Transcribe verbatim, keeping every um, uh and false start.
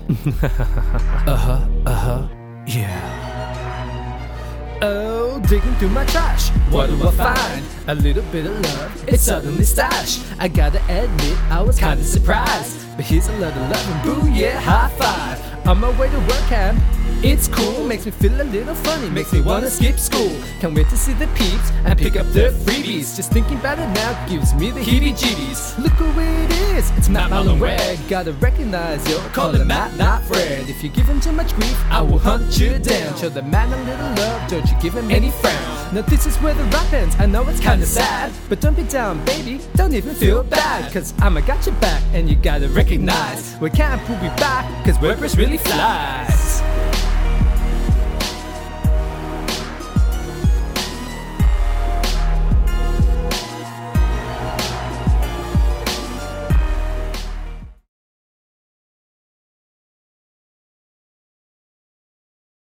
Uh-huh, uh-huh, yeah. Oh, digging through my trash, what do I find? A little bit of love, it's suddenly stashed. I gotta admit, I was kinda surprised. But here's a lot of love and boo, yeah, high five. On my way to work camp, it's cool, makes me feel a little funny, makes me wanna skip school. Can't wait to see the peeps and pick up their freebies. Just thinking about it now gives me the heebie-jeebies. Look who it is, it's Matt Marlon Red. Gotta recognize yo, call him Matt, not Fred. If you give him too much grief, I will hunt you down. Show the man a little love, don't you give him any frown. Now this is where the rap ends, I know it's kinda sad, but don't be down, baby, don't even feel bad. Cause I'ma got your back, and you gotta recognize we can't prove we back, cause we're really fly.